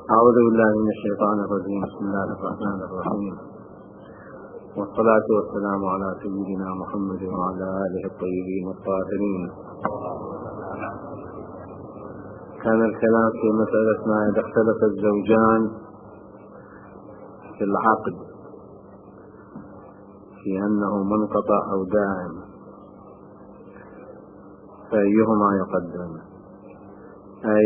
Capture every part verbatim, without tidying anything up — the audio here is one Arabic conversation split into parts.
أعوذ بالله من الشيطان الرجيم. بسم الله الرحمن الرحيم، والصلاة والسلام على سيدنا محمد وعلى آله الطيبين الطاهرين. كان الكلام في مسألة ما إذا اختلف الزوجان في العقد في أنه منقطع أو دائم فأيهما يقدم، أي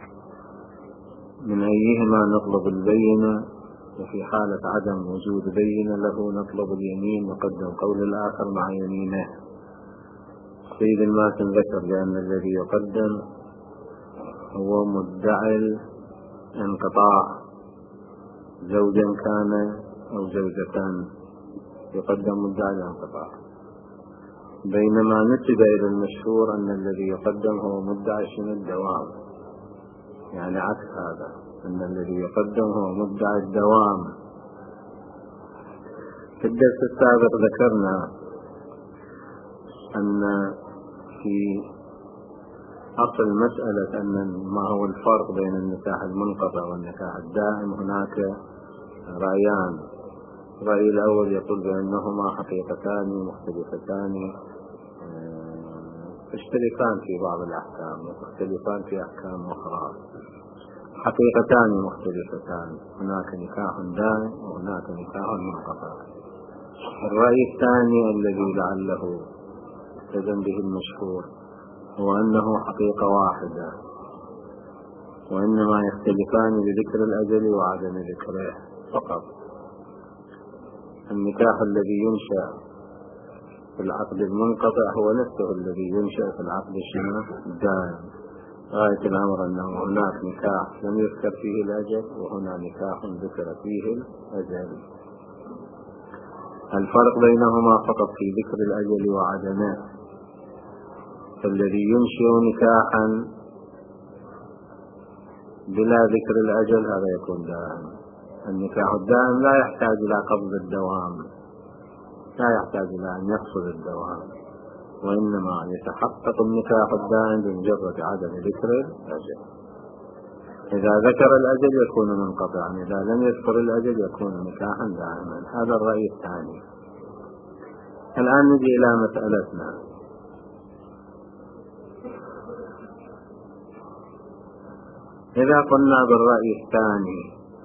من أيهما نطلب البينة، وفي حالة عدم وجود بينة له نطلب اليمين، نقدم قول الآخر مع يمينه. سيد الماتن ذكر بأن الذي يقدم هو مدعي الانقطاع، زوجا كان أو زوجتان، يقدم مدعي الانقطاع، بينما نسب إلى المشهور أن الذي يقدم هو مدعي شنو الدوام، يعني عكس هذا، أن الذي يقدم هو مدعي الدوام. في الدرس السابق ذكرنا أن في أصل مسألة أن ما هو الفرق بين النكاح المنقطع والنكاح الدائم هناك رأيان. الرأي الأول يقول بأنهما حقيقتان مختلفتان يشتركان في بعض الأحكام ويختلفان في أحكام أخرى. حقيقتان مختلفتان، هناك نكاح دائم وهناك نكاح منقطع. الرأي الثاني الذي لعله التزم به المشهور هو أنه حقيقة واحدة، وإنما يختلفان بذكر الأجل وعدم ذكره فقط. النكاح الذي ينشأ في العقد المنقطع هو نفسه الذي ينشأ في العقد الدائم. غاية الأمر أنه هناك نكاح لم يذكر فيه الأجل وهنا نكاح ذكر فيه الأجل. الفرق بينهما فقط في ذكر الأجل وعدمه. فالذي ينشئ نكاحا بلا ذكر الأجل هذا يكون دائم. النكاح الدائم لا يحتاج إلى قبض الدوام، لا يحتاج إلى أن يقصد الدوام، وإنما يتحقق النكاح الدائم بمجرد عدم ذكر الأجل. إذا ذكر الأجل يكون منقطعا، إذا لم يذكر الأجل يكون نكاحا دائما. هذا الرأي الثاني. الآن نجي إلى مسألتنا. إذا قلنا بالرأي الثاني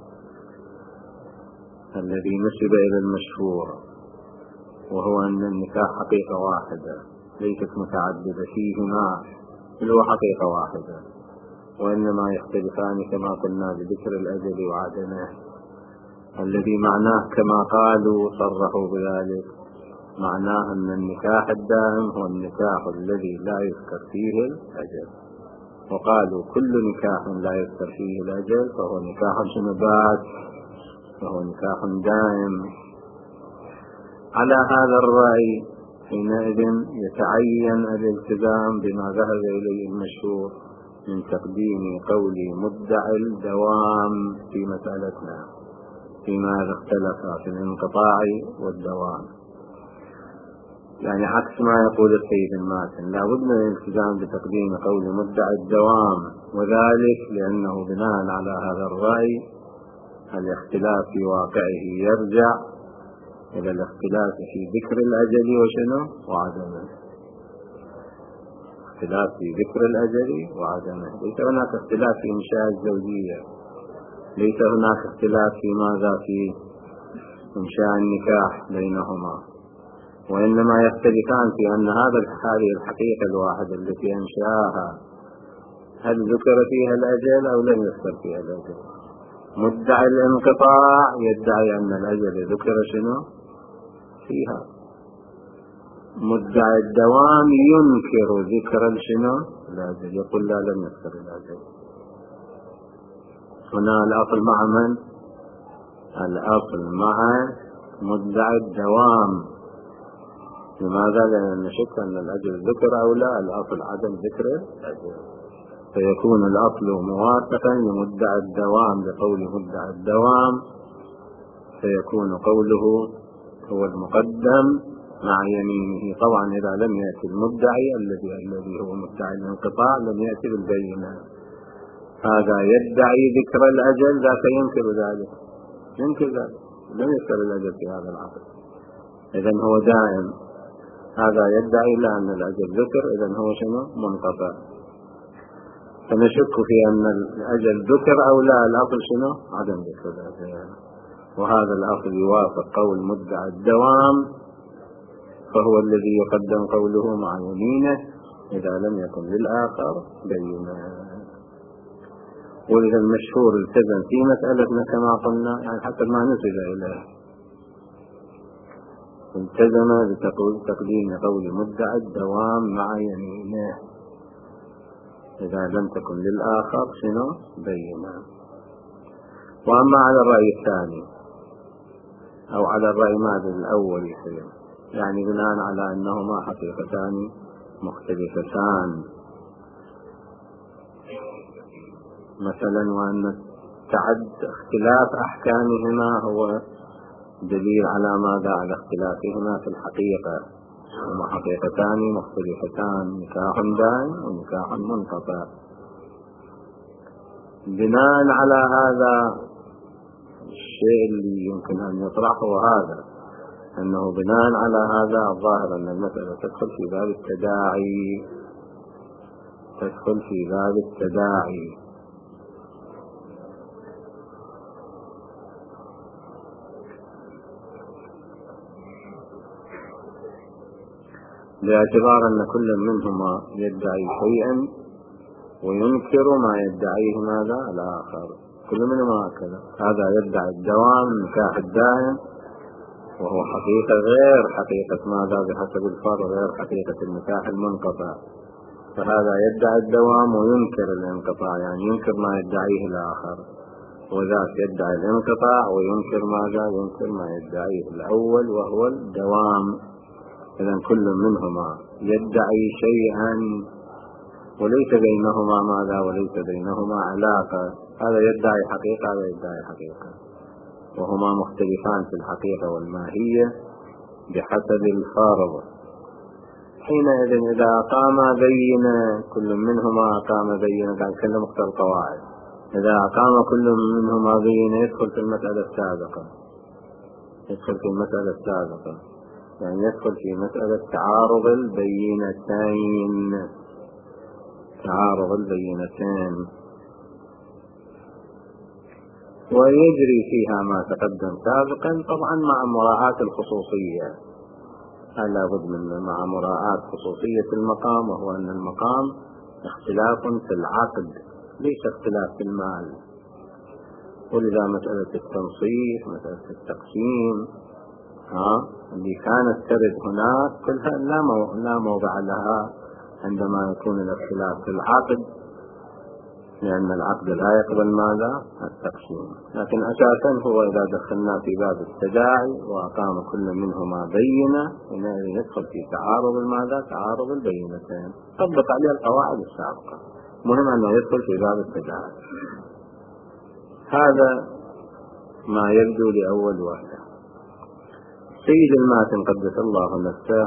الذي نسب إلى المشهور، وهو أن النكاح حقيقة واحدة ليست متعددة، فيهما بل هو حقيقة واحدة وإنما يختلفان كما قلنا بذكر الأجل وعدمه، الذي معناه كما قالوا صرحوا بذلك، معناه أن النكاح الدائم هو النكاح الذي لا يذكر فيه الأجل. وقالوا كل نكاح لا يذكر فيه الأجل فهو نكاح شنبات، فهو نكاح دائم. على هذا الرأي حينئذ يتعين الالتزام بما ذهب إليه المشهور من تقديم قول مدعي الدوام في مسألتنا فيما اختلف في الانقطاع والدوام، يعني عكس ما يقول السيد الماتن. لا بد من الالتزام بتقديم قول مدعي الدوام، وذلك لأنه بناء على هذا الرأي الاختلاف في واقعه يرجع إلى الاختلاف في ذكر الأجل وشنو وعدمه. اختلاف في ذكر الأجل وعدمه، ليس هناك اختلاف في إنشاء الزوجية، ليس هناك اختلاف في ماذا في إنشاء النكاح بينهما، وإنما يختلفان في أن هذا هذه الحقيقة الواحدة التي أنشاها هل ذكر فيها الأجل أو لم يذكر فيها الأجل. مدعي الانقطاع يدعي أن الأجل ذكر شنو فيها، مدعي الدوام ينكر ذكر شنو الأجل، يقول لا لم يذكر الأجل. هنا الأصل مع من؟ الأصل مع مدعي الدوام. لماذا؟ لأن نشك أن الأجل ذكر أو لا، الأصل عدم ذكر الأجل، فيكون الأصل موافقا لمدعي الدوام بقول مدعي الدوام، فيكون قوله هو المقدم مع يمينه. طبعا إذا لم يأتي المدعي الذي الذي هو مدعي الانقطاع لم يأتي بالبينة، هذا يدعي ذكر الأجل، ذاك ينكر ذلك، ينكر ذلك، لم يذكر الأجل في هذا العقد، إذن هو دائم. هذا يدعي لا أن الأجل ذكر، إذن هو شنو؟ منقطع. فنشك في أن الأجل ذكر أو لا، الأصل شنو؟ عدم ذكر الأجل، وهذا الأصل يوافق قول مدعي الدوام، فهو الذي يقدم قوله مع يمينه إذا لم يكن للآخر بينة. وإذا المشهور التزم في مسألتنا كما قلنا، يعني حتى ما نسب إليه، التزم بتقديم قول مدعي الدوام مع يمينه إذا لم تكن للآخر شنو؟ بينة. وأما على الرأي الثاني أو على الرأي ماذا الأول يصير، يعني بناء على أنهما حقيقتان مختلفتان، مثلا وأن تعد اختلاف أحكامهما هو دليل على ماذا؟ على اختلافهما في الحقيقة، هما حقيقتان مختلفتان، نكاح دائم ونكاح منقطع. بناء على هذا الشيء اللي يمكن أن يطرح هو هذا، أنه بناء على هذا الظاهر أن المسألة تدخل في باب التداعي، تدخل في باب التداعي. باعتبار أن كل منهما يدعي شيئا وينكر ما يدعيه ماذا؟ الآخر، كل منهما هكذا. هذا يدعي الدوام، النكاح الدائم، وهو حقيقة غير حقيقة ماذا؟ بحسب الفرع غير حقيقة النكاح المنقطع. فهذا يدعي الدوام وينكر الانقطاع، يعني ينكر ما يدعيه الآخر، وذاك يدعي الانقطاع وينكر ماذا؟ ينكر ما يدعيه الأول وهو الدوام. إذن كل منهما يدعي شيئا وليس بينهما ماذا؟ وليس بينهما علاقة. هذا يدعي حقيقة، هذا يدعي حقيقة، وهما مختلفان في الحقيقة والماهية بحسب الفارض. حينئذ إذا أقام بينة، كل منهما أقام بينة، قال كل مختار القواعد، إذا أقام كل منهما بينة يدخل في المسألة السابقة، يدخل في المسألة السابقة يعني يدخل في مسألة تعارض البينتين، تعارض البينتين، ويجري فيها ما تقدم سابقا، طبعا مع مراعاة الخصوصية، لا بد من مع مراعاة خصوصية المقام، وهو أن المقام اختلاف في العقد ليس اختلاف في المال. ولذا مسألة التنصيف، مسألة التقسيم ها اللي كانت ترد هناك كلها لا مو... لا موضع لها عندما يكون الاختلاف في العقد، لأن العقد لا يقبل ماذا؟ التقسيم. لكن أساسا هو إذا دخلنا في باب التداعي وأقام كل منهما بينة، هنا يدخل في تعارض الماذا؟ تعارض البينتين، طبق عليه القواعد السابقة، مهم أنه يدخل في باب التداعي. هذا ما يبدو لأول واحد. سيد الماتن قدس الله نفسه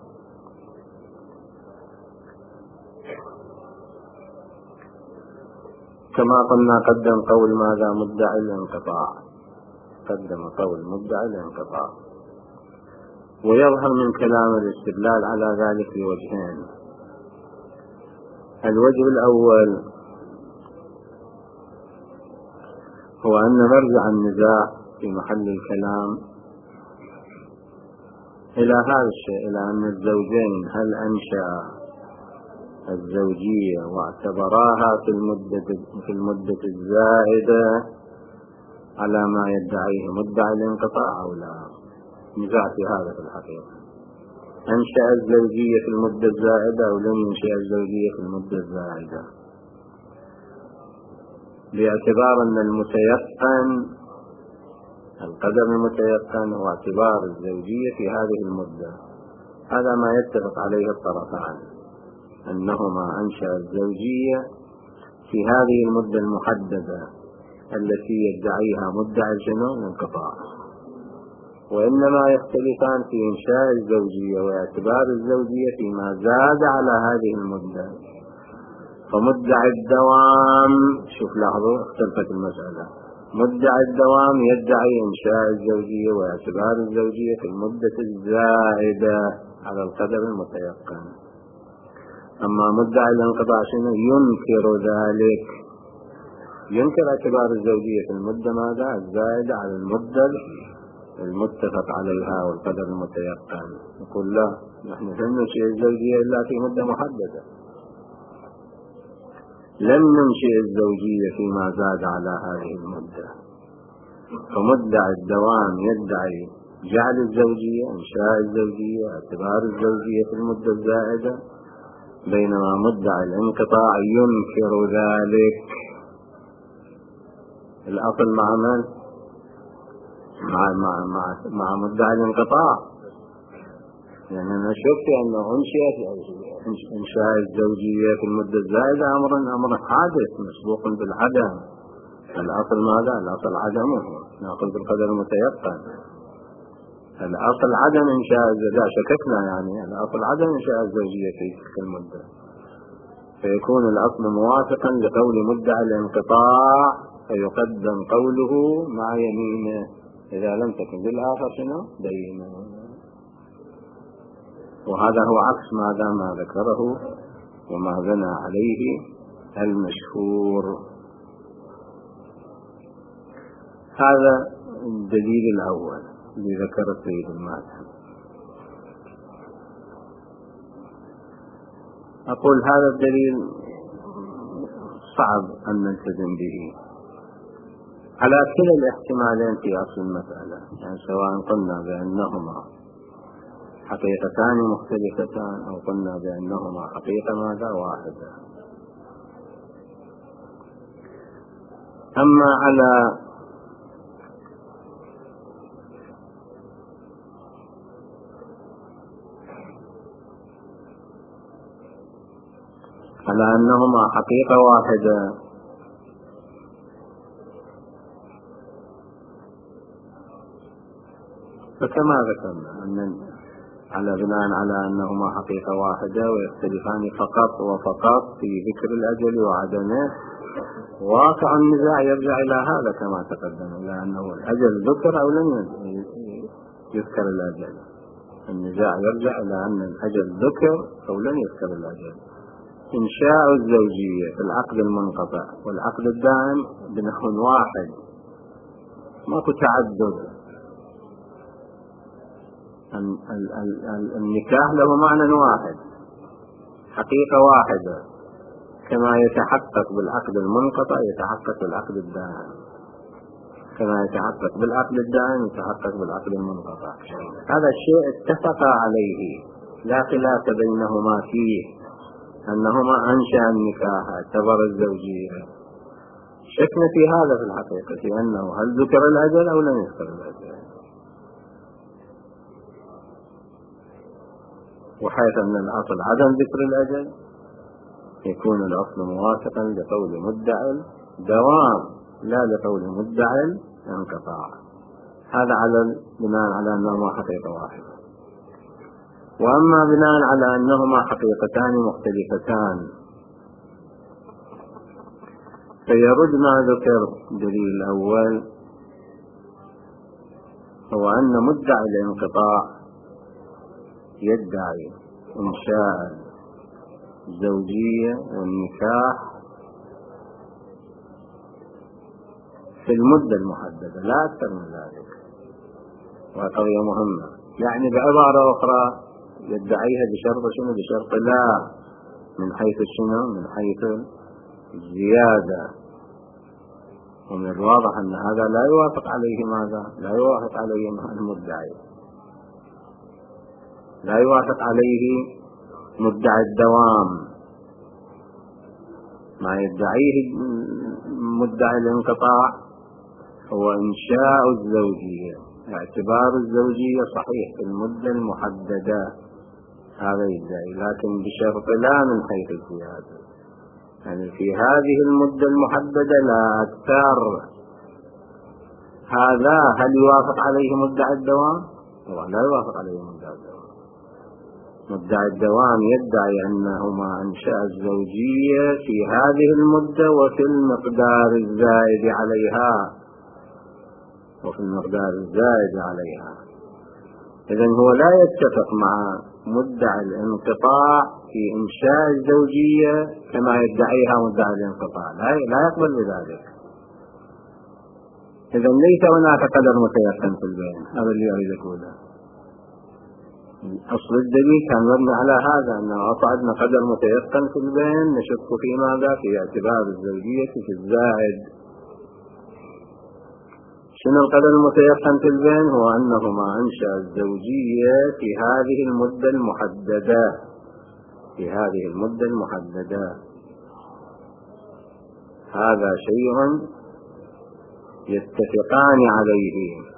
كما قلنا قدم قول ماذا؟ مدعي الانقطاع، قدم قول مدعي الانقطاع، ويظهر من كلام الاستدلال على ذلك بوجهين. الوجه الأول هو أن مرجع النزاع في محل الكلام إلى هذا الشيء، إلى أن الزوجين هل أنشأ الزوجية واعتبراها في المدة في المدة الزائدة على ما يدعيه مدعي الانقطاع أو لا. نزاع في هذا في الحقيقة، أنشأ الزوجية في المدة الزائدة أو لم ينشأ الزوجية في المدة الزائدة، باعتبار أن المتيقن القدر المتيقن هو اعتبار الزوجية في هذه المدة. هذا ما يتفق عليه الطرفان، أنهما أنشأ الزوجية في هذه المدة المحددة التي يدعيها مدعي شنو؟ الانقطاع، وإنما يختلفان في إنشاء الزوجية واعتبار الزوجية فيما زاد على هذه المدة. فمدعي الدوام، شوف لاحظوا اختلفت المسألة، مدعي الدوام يدعي إنشاء الزوجية واعتبار الزوجية في المدة الزائدة على القدر المتيقن. أما مدعي الانقطاع شنو؟ ينكر ذلك، ينكر اعتبار الزوجية في المدة ماذا؟ الزائدة على المدة المتفق عليها والقدر المتيقن. يقول لا، نحن لن ننشئ الزوجية إلا في مدة محددة، لن ننشئ الزوجية فيما زاد على هذه المدة. فمدعي الدوام يدعي جعل الزوجية، إنشاء الزوجية، اعتبار الزوجية في المدة الزائدة، بينما مدعي الانقطاع ينكر ذلك. الأصل مع من؟ مع, مع, مع, مع مدعي الانقطاع. يعني أنا شفت أنه أنشئت إنشاء الزوجية في المدة الزائدة أمر أمر حادث مسبوق بالعدم. الأصل ماذا؟ الأصل عدمه، نأخذ بالقدر المتيقن. الأصل عدم إنشاء الزوجية، شككنا يعني الأصل عدم إنشاء الزوجية في تلك المدة، فيكون الأصل موافقا لقول مدعي الانقطاع فيقدم قوله مع يمينه إذا لم تكن بالآخر شنو؟ بينه. وهذا هو عكس ماذا ما ذكره وما بنى عليه المشهور. هذا الدليل الأول اللي ذكر السيد الماتحف. أقول هذا الدليل صعب أن نلتزم به على كلا الاحتمالين في أصل المسألة، يعني سواء قلنا بأنهما حقيقتان مختلفتان أو قلنا بأنهما حقيقة ماذا واحدة. أما على على أنهما حقيقة واحدة فكما ذكرنا أن على بناء على أنهما حقيقة واحدة ويختلفان فقط وفقط في ذكر الأجل وعدمه، واقع النزاع يرجع إلى هذا كما تقدم، إلى أنه الأجل ذكر أو لم يذكر الأجل. النزاع يرجع إلى أن الأجل ذكر أو لم يذكر الأجل. إنشاء الزوجية في العقد المنقطع والعقد الدائم بنحو واحد، ماكو تعدد. النكاح له معنى واحد، حقيقة واحدة، كما يتحقق بالعقد المنقطع يتحقق بالعقد الدائم، كما يتحقق بالعقد الدائم يتحقق بالعقد المنقطع. هذا الشيء اتفق عليه لا خلاف بينهما فيه، أنهما أنشأ النكاح اعتبر الزوجية. شكنا في هذا في الحقيقة في أنه هل ذكر الأجل أو لم يذكر الأجل، وحيث أن الأصل عدم ذكر الأجل يكون الأصل موافقا لقول مدعي الدوام لا لقول مدعي الانقطاع. هذا على بناء على أنهما حقيقة واحدة. وأما بناء على أنهما حقيقتان مختلفتان فيرد ما ذكر دليل الأول، هو أن مدعي الانقطاع يدعي إنشاء الزوجية والنكاح في المدة المحددة لا أكثر من ذلك. وقضية مهمة، يعني بعبارة أخرى يدعيها بشرط شنو؟ بشرط لا، من حيث شنو؟ من حيث الزيادة. ومن الواضح أن هذا لا يوافق عليه ماذا؟ لا يوافق عليه المدعي، لا يوافق عليه مدعي الدوام. ما يدعيه مدعي الانقطاع هو إنشاء الزوجية، اعتبار الزوجية صحيح في المدة المحددة، هذا يدعي، لكن بشرط لا من حيث الزيادة، يعني في هذه المدة المحددة لا أكثر. هذا هل يوافق عليه مدعي الدوام؟ هو لا يوافق عليه مدعي الدوام. مدعي الدوام يدعي أنهما أنشأ الزوجية في هذه المدة وفي المقدار الزائد عليها وفي المقدار الزائد عليها. إذن هو لا يتفق مع مدعي الانقطاع في إنشاء الزوجية كما يدعيها مدعي الانقطاع، لا يقبل بذلك. إذن ليس هناك قدر متيقن في البين، هذا اللي أريد أقوله. أصل الدليل كان مبني على هذا، أنه أصعدنا قدر متيقن في البين نشك في ماذا؟ في اعتبار الزوجية في الزائد. شنو القدر المتيقن في البين؟ هو أنهما أنشأ الزوجية في هذه المدة المحددة في هذه المدة المحددة. هذا شيء يتفقان عليه.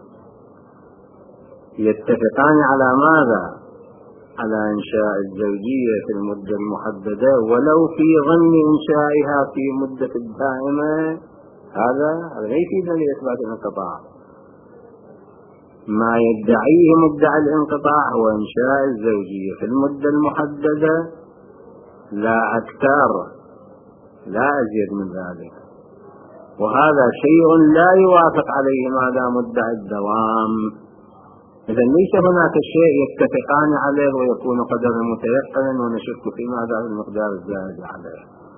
يتفقان على ماذا؟ على إنشاء الزوجية في المدة المحددة ولو في ظن إنشائها في مدة دائمة. هذا لا يفيد لإثبات الانقطاع. ما يدعيه مدعي الانقطاع هو إنشاء الزوجية في المدة المحددة لا أكثر لا أزيد من ذلك، وهذا شيء لا يوافق عليه ماذا؟ مدعي الدوام. إذن ليس هناك شيء يتفقان عليه ويكون قدرا متيقنا ونشك في ماذا؟ المقدار الزائد عليه،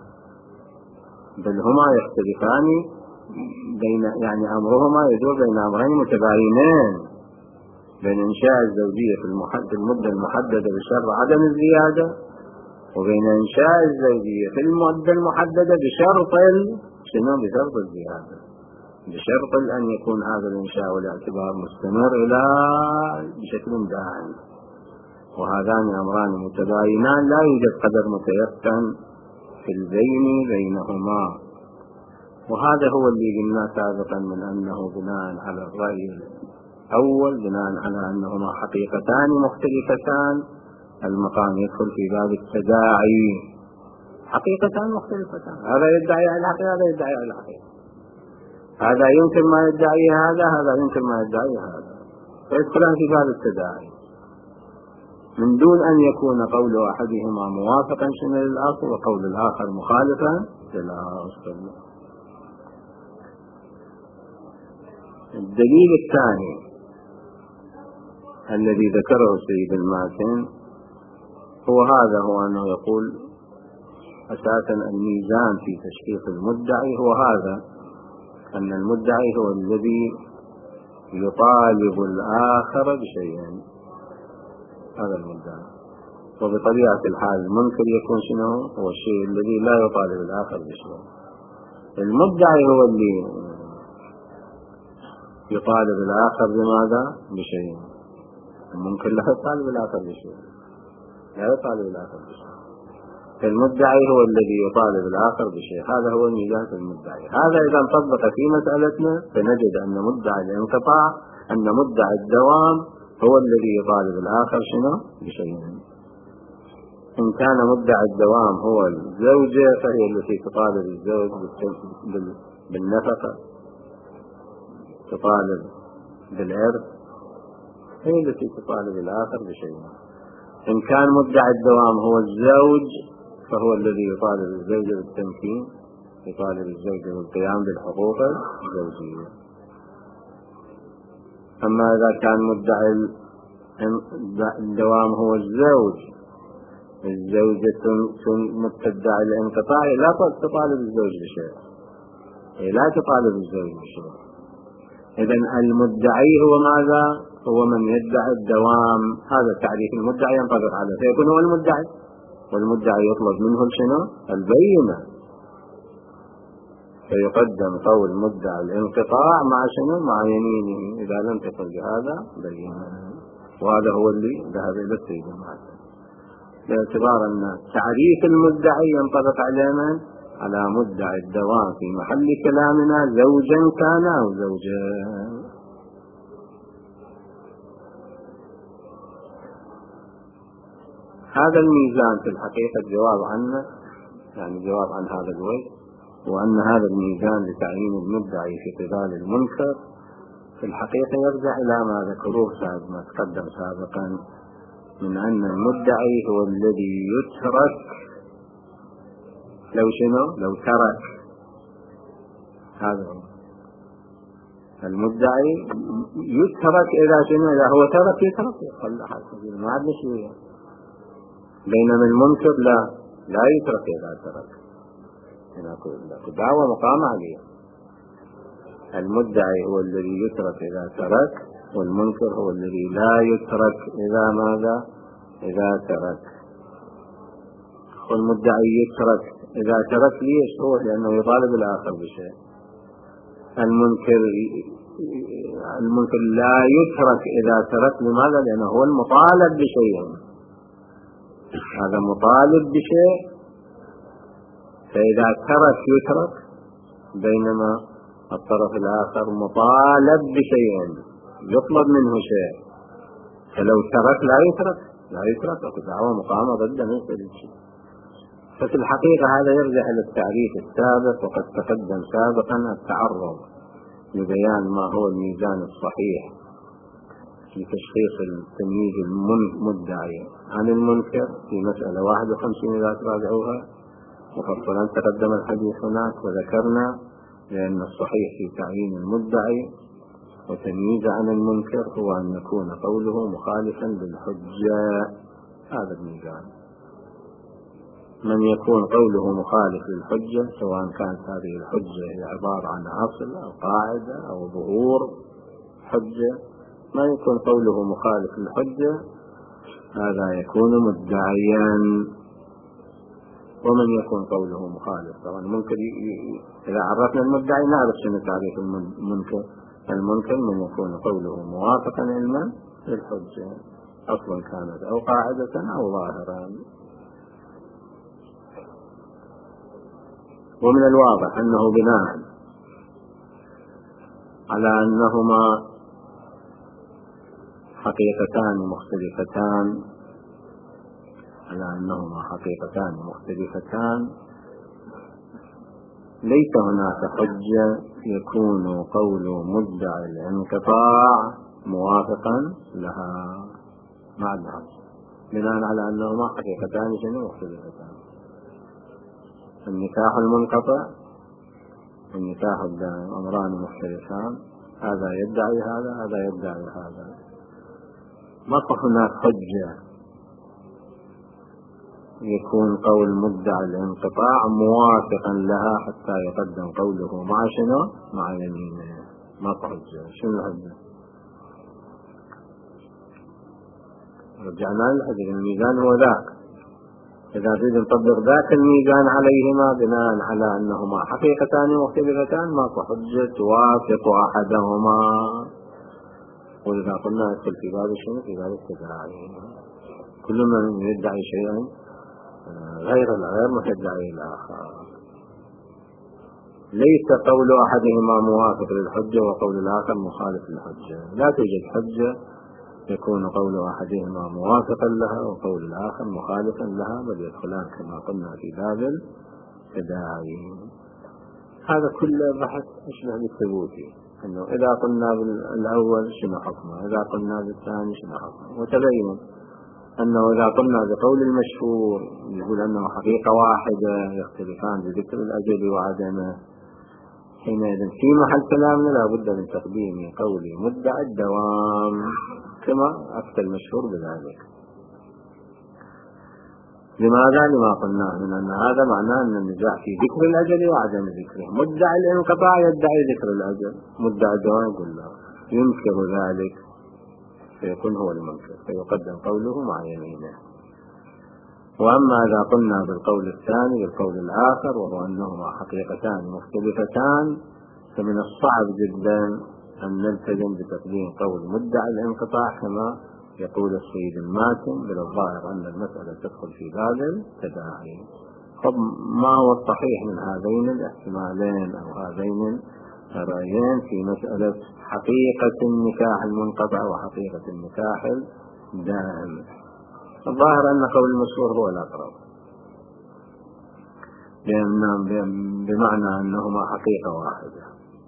بل هما يختلفان بين يعني أمرهما يدور بين أمرين متباينين، بين إنشاء الزوجية في المدة المحددة بشرط عدم الزيادة، وبين إنشاء الزوجية في المدة المحددة بشرط شنو؟ بشرط الزيادة، بشرط أن يكون هذا الإنشاء والاعتبار مستمر إلى بشكل دائم. وهذان أمران متباينان لا يوجد قدر متيقن في البين بينهما. وهذا هو اللي قلنا سابقا من أنه بناء على الرأي الأول، بناء على أنهما حقيقتان مختلفتان، المقام يدخل في باب التداعي. حقيقتان مختلفتان، هذا يدعي على الحقيقة هذا يدعي على الحقيقة، هذا يمكن ما يدعي هذا هذا يمكن ما يدعي هذا، فيدخلان في باب التداعي من دون أن يكون قول أحدهما موافقا شمل الآخر وقول الآخر مخالفا للآخر. الدليل الثاني الذي ذكره السيد الماتن هو هذا، هو أنه يقول أساسا الميزان في تشخيص المدعي هو هذا، أن المدعي هو الذي يطالب الآخر بشيء، هذا المدعي. وبطبيعة الحال المنكر يكون شنو؟ هو الشيء الذي لا يطالب الآخر بشيء. المدعي هو اللي يطالب الآخر بماذا؟ بشيء. المنكر لا يطالب الآخر بشيء، لا يطالب الآخر بشيء. المدعي هو الذي يطالب الآخر بشيء، هذا هو الميزان المدعي. هذا إذا انطبق في مسألتنا فنجد أن مدعي الانقطاع أن مدعي الدوام هو الذي يطالب الآخر شنو؟ بشيء. إن كان مدعي الدوام هو الزوجة فهي التي تطالب الزوج بالنفقة، تطالب بالإرث، هي التي تطالب الآخر بشيء. إن كان مدعي الدوام هو الزوج فهو الذي يطالب الزوجة بالتمكين، يطالب الزوجة بالقيام بالحقوق الزوجية. أما إذا كان مدعي الدوام هو الزوج، الزوجة تدعي الانقطاع لا تطالب الزوج بشيء، لا تطالب الزوج بشيء. إذن المدعي هو ماذا؟ هو من يدعي الدوام. هذا تعريف المدعي ينطبق عليه، فيكون هو المدعي، والمدعي يطلب منه شنو؟ البينة، فيقدم قول مدعي الانقطاع مع شنو؟ مع يمينه إذا لم تكن بهذا بينة. وهذا هو اللي ذهب إلى السيد المعتمد، باعتبار أن تعريف المدعي ينطبق على من؟ على مدعي الدوام في محل كلامنا زوجا كان أو زوجا. هذا الميزان في الحقيقة الجواب عنه، يعني جواب عن هذا الوجه، وأن هذا الميزان لتعيين المدعي في قبال المنكر في الحقيقة يرجع إلى ما ذكروه ما تقدم سابقا، من أن المدعي هو الذي يترك، لو شنو؟ لو ترك. هذا هو المدعي يترك إذا شنو؟ إذا هو ترك يترك يقول ما عاد نشويه. بينما المنكر لا لا يترك إذا ترك، هنا دعوة مقام عليه. المدعي هو الذي يترك إذا ترك، والمنكر هو الذي لا يترك إذا ماذا؟ إذا ترك. والمدعي يترك إذا ترك ليش؟ هو لأنه يطالب الآخر بشيء. المنكر المنكر لا يترك إذا ترك، لماذا؟ لأنه هو المطالب بشيء، هذا مطالب بشيء، فإذا ترك يترك، بينما الطرف الآخر مطالب بشيء يطلب منه شيء، فلو ترك لا يترك لا يترك دعوة مقامة ضد مثل شيء. ففي الحقيقة هذا يرجع إلى التعريف السابق، وقد تقدم سابقا التعرض لبيان ما هو الميزان الصحيح لتشخيص التمييز المدعي عن المنكر في مسألة واحد وخمسين إذا تراجعوها مفصلا تقدم الحديث هناك. وذكرنا لأن الصحيح في تعيين المدعي وتمييز عن المنكر هو أن يكون قوله مخالفا للحجة. هذا الميزان، من يكون قوله مخالف للحجة، سواء كانت هذه الحجة هي عبارة عن أصل أو قاعدة أو ظهور حجة، ما يكون قوله مخالف للحجة هذا يكون مدعيا. ومن يكون قوله مخالف، طبعا المنكر إذا عرفنا المدعي نعرف شنو تعريف المنكر. المنكر من يكون قوله موافقا علما للحجة، أصلا كانت أو قاعدة أو ظاهرا. ومن الواضح أنه بناء على أنهما حقيقتان مختلفتان على أنهما حقيقتان مختلفتان ليس هناك حجة يكون قول مدعي الانقطاع موافقا لها مع النص، بناء على أنهما حقيقتان شنو مختلفتان. النكاح المنقطع والنكاح الدائم أمران مختلفان، هذا يدعي هذا هذا يدعي هذا. ما هناك حجة يكون قول مدعي الانقطاع موافقا لها حتى يقدم قوله مع شنو؟ مع يمينه. ما حجة. شنو الحجة؟ رجعنا للحجة. الميزان هو ذاك، إذا نريد نطبق ذاك الميزان عليهما بناء على أنهما حقيقتان مختلفتان ما حجة توافق أحدهما. وإذا قلنا ندخل في باب شنو؟ في باب التداعي. كل من يدعي شيئا غير الغير متدعي الآخر. ليس قول أحدهما موافق للحجة وقول الآخر مخالف للحجة. لا توجد حجة يكون قول أحدهما موافقا لها وقول الآخر مخالفا لها، بل يدخلان كما قلنا في باب التداعي. هذا كله بحث أشبه بالثبوتي، أنه إذا قلنا بالأول شنو حكمه، إذا قلنا بالثاني شنو حكمه. وتبين أنه إذا قلنا بقول المشهور يقول أنه حقيقة واحدة يختلفان بذكر الأجل وعدمه، حينئذ في محل كلامنا لا بد من تقديم قول مدعي الدوام كما أفتى المشهور بذلك. لماذا؟ لما قلناه من أن هذا معناه أن النزاع في ذكر الأجل وعدم ذكره. مدعي الانقطاع يدعي ذكر الأجل، مدعي الدوام يقول له ينكر ذلك، فيكون هو المنكر فيقدم قوله مع يمينه. وأما إذا قلنا بالقول الثاني بالقول الآخر وهو أنهما حقيقتان مختلفتان، فمن الصعب جدا أن نلتزم بتقديم قول مدعي الانقطاع كما يقول السيد الماتن، بل الظاهر أن المسألة تدخل في باب التداعي. طب ما هو الصحيح من هذين الاحتمالين أو هذين الرأيين في مسألة حقيقة النكاح المنقطع وحقيقة النكاح الدائم؟ الظاهر أن قول المشهور هو الأقرب، بمعنى أنهما حقيقة واحدة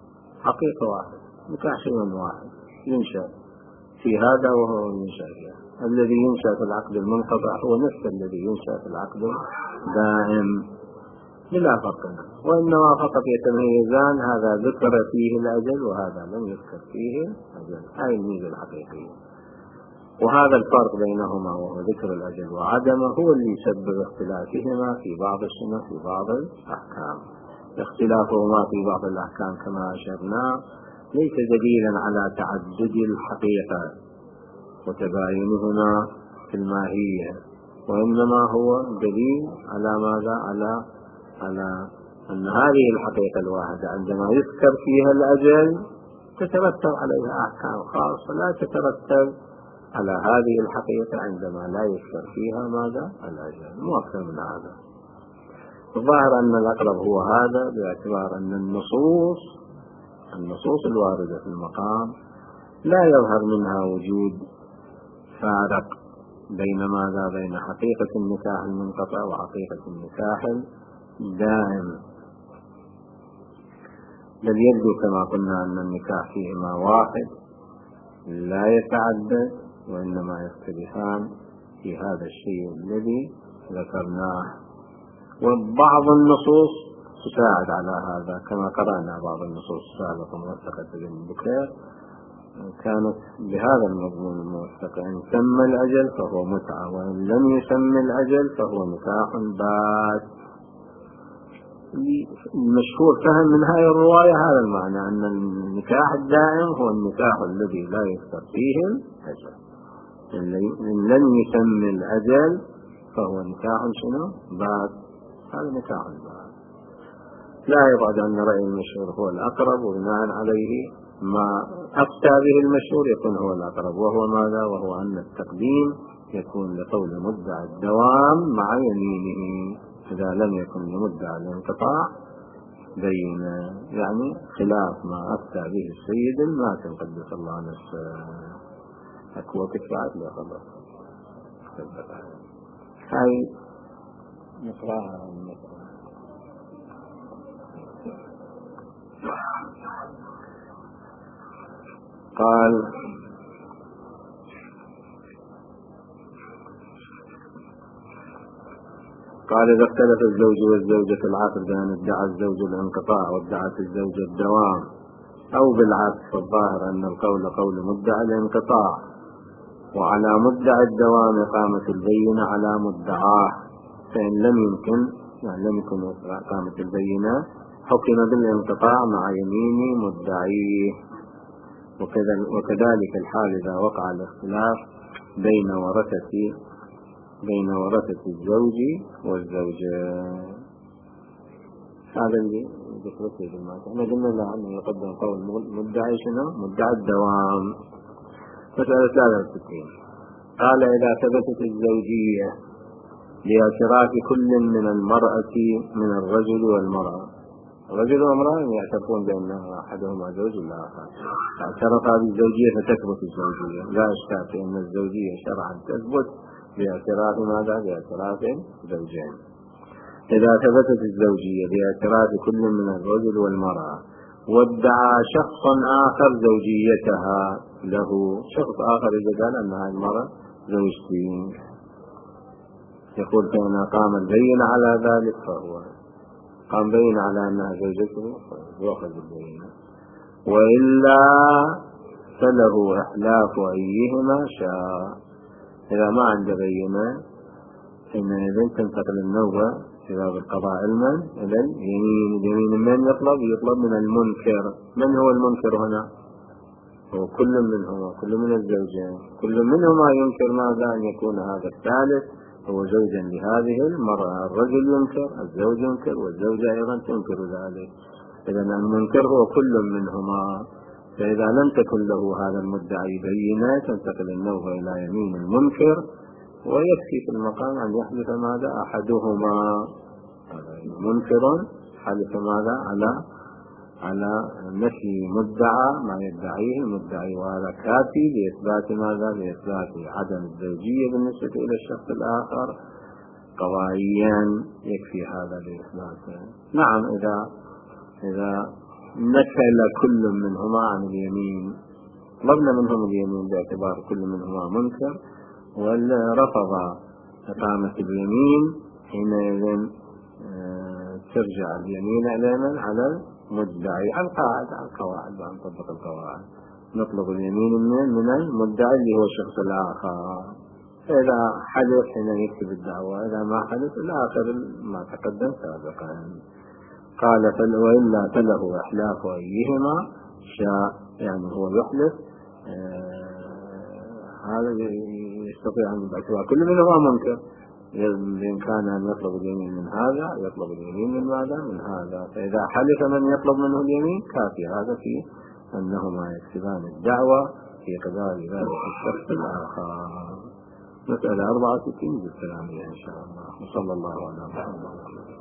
حقيقة واحدة نكاح شيء واحد ينشأ في هذا وهو ينشأ فيها. الذي ينشأ في العقد المنقطع هو نفس الذي ينشأ في العقد الدائم بلا فرق، وإنما فقط يتميزان، هذا ذكر فيه الأجل وهذا لم يذكر فيه الأجل، هاي الميزة الحقيقية. وهذا الفرق بينهما وهو ذكر الأجل وعدمه هو اللي يسبب اختلافهما في بعض السنة في بعض الأحكام. اختلافهما في بعض الأحكام كما أشرنا ليس دليلا على تعدد الحقيقة وتباينهما في الماهية، وإنما هو دليل على ماذا؟ على على أن هذه الحقيقة الواحدة عندما يذكر فيها الأجل تترتب عليها أحكام خاصة لا تترتب على هذه الحقيقة عندما لا يذكر فيها ماذا؟ الأجل. مو أكثر من هذا. الظاهر أن الأقرب هو هذا، باعتبار أن النصوص النصوص الواردة في المقام لا يظهر منها وجود فارق بين ماذا؟ بين حقيقة النكاح المنقطع وحقيقة النكاح الدائم، بل يبدو كما قلنا أن النكاح فيهما واحد لا يتعدد، وإنما يختلفان في هذا الشيء الذي ذكرناه. وبعض النصوص تساعد على هذا، كما قرأنا بعض النصوص السابقة موثقة ابن بكير كانت بهذا المضمون الموثق: إن سمى الأجل فهو متعة، وإن لم يسمى الأجل فهو نكاح بات. المشهور فهم من هذه الرواية هذا المعنى، أن النكاح الدائم هو النكاح الذي لا يذكر فيه الأجل. إن لم يسمى الأجل فهو نكاح شنو؟ بات. هذا نكاح بات. لا يبعد أن رأي المشهور هو الأقرب، وبناء عليه ما أفتى به المشهور يكون هو الأقرب، وهو ماذا؟ وهو أن التقديم يكون لقول مدعي الدوام مع يمينه، إذا لم يكن لمدعي الانقطاع بين، يعني خلاف ما أفتى به السيد الماتن قدس الله نفسه. أكو وقت بعد لا خلاص هاي نقراها نقراها. قال: قال إذا اختلف الزوج والزوجة في العقد بأن ادعى الزوج الانقطاع وادعت الزوجة الدوام، أو بالعكس، فالظاهر أن القول قول مدعي الانقطاع، وعلى مدعي الدوام إقامة البينة على مدعاه، فإن لم يمكن يعني لم يكن إقامة البينة حكم بالانقطاع مع يمين مدعيه. وكذلك الحال إذا وقع الاختلاف بين ورثة بين ورثة الزوج والزوجة. هذا اللي ذكرته في المعنى. احنا قلنا له أنه يقدم قول مدعي شنو؟ مدعي الدوام. مسألة ثلاثة وستين. قال: إذا ثبتت الزوجية باعتراف كل من المرأة من الرجل والمرأة، الرجل والمرأة يعترفون بأن أحدهما زوج والآخر، اعترف هذه الزوجية فتثبت الزوجية، لا إشكال في أن الزوجية شرعا تثبت باعتراف ماذا؟ باعتراف زوجين. إذا ثبتت الزوجية باعتراف كل من الرجل والمرأة وادعى شخص آخر زوجيتها له، شخص آخر إذا قال أن هذه المرأة زوجتي، يقول فإن قام البين على ذلك فهو قام بين على أنها زوجته يأخذ البين، وإلا فله إحلاف أيهما شاء. إذا ما عنده بينة حينئذ تنتقل النوبة إذا بالقضاء علما إلى اليمين. اليمين من يطلب؟ يطلب من المنكر. من هو المنكر هنا؟ هو كل منهما، كل من الزوجين، كل منهما ينكر ماذا؟ أن يكون هذا الثالث هو زوجا لهذه المرأة. الرجل ينكر، الزوج ينكر، والزوجة أيضا تنكر ذلك. إذا المنكر هو كل منهما. فإذا لم تكن له هذا المدعي بينة تنتقل النوبة إلى يمين المنكر، ويكفي في المقام أن يحدث ماذا؟ أحدهما منكر حدث ماذا؟ على على نفي مدعى ما يدعيه المدعي، وهذا كافي لإثبات ماذا؟ لإثبات عدم الزوجية بالنسبة إلى الشخص الآخر قضائيا، يكفي هذا لإثباته. نعم، إذا إذا نكل كل منهما عن اليمين، طلبنا منهم اليمين باعتبار كل منهما منكر، ورفض إقامة اليمين حينئذ ترجع اليمين على على المدعي، على القاعدة، على القواعد، نطبق القواعد، نطلب اليمين من من المدعي اللي هو الشخص الآخر. إذا حدث حين يكتب الدعوة، إذا ما حدث إلى آخر ما تقدم سابقا. قال وإلا فله إحلاف أيهما شاء، يعني هو يحلف آه هذا يستطيع أن يبعثها كل منهما منكر، بإمكانه أن يطلب اليمين من هذا، يطلب اليمين من هذا من هذا، فإذا حلف من يطلب منه اليمين كافي. هذا في أنهما يكتبان الدعوة في قضاء ذلك الشخص الآخر. مسألة أربعة وستين بالكلام إن شاء الله. وصلى الله على محمد.